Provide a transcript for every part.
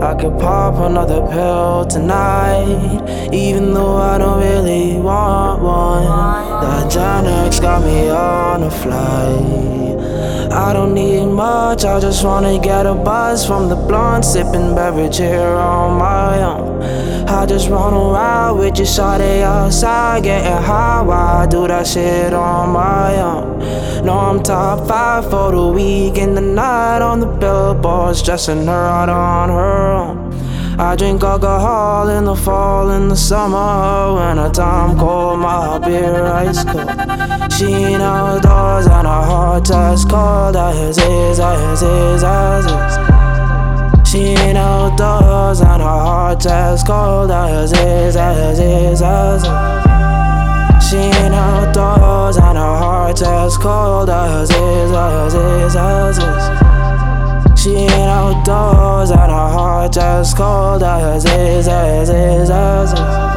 I could pop another pill tonight, even though I don't really want one. That Xanax got me on a flight. I don't need much, I just wanna get a buzz from the blunt, sipping beverage here on my own. I just wanna ride with you, shawty, outside, getting high while I do that shit on my own. No, I'm top 5 for the week in the night on the billboards, dressing her out on her own. I drink alcohol in the fall, in the summer, when the time cold, my beer ice cold. She ain't outdoors and her heart just cold, as is, as is, as is. She ain't outdoors and her heart just cold, as is, as is, as is. She ain't outdoors and her heart just cold, as is, as is, as is. She ain't outdoors and her heart just cold, as is, as is, as is.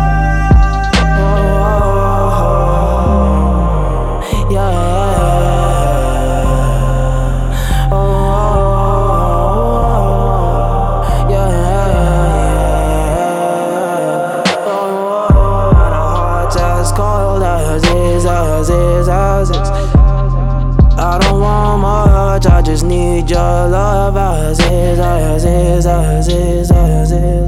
I don't want much, I just need your love, as is, as is, as is, as is.